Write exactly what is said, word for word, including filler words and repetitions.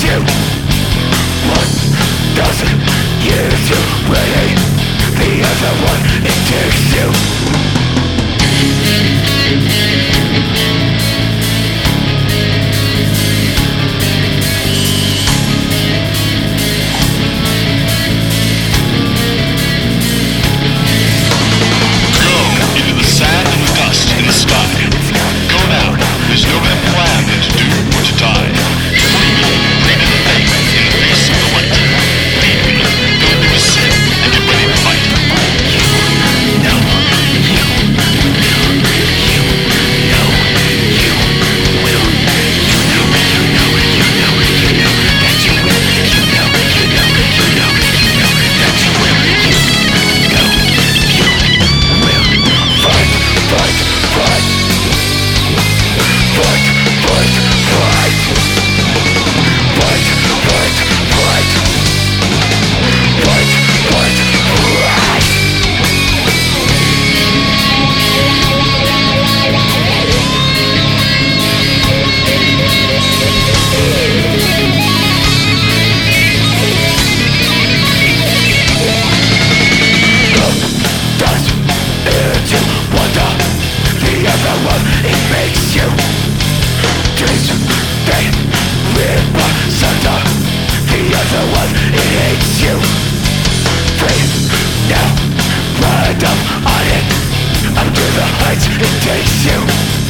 you. One doesn't use you really, the other one it takes you. It makes you dreams, they rip asunder. The other one, it hates you. Free now, ride up on it. Under the heights, it takes you.